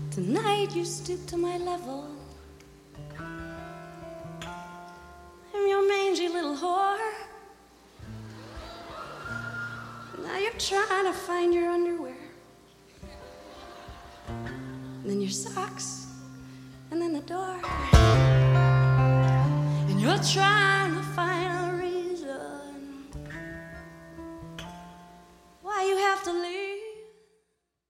Tonight you stoop to my level. I'm your mangy little whore. Now you're trying to find your underwear, and then your socks, and then the door. And you're trying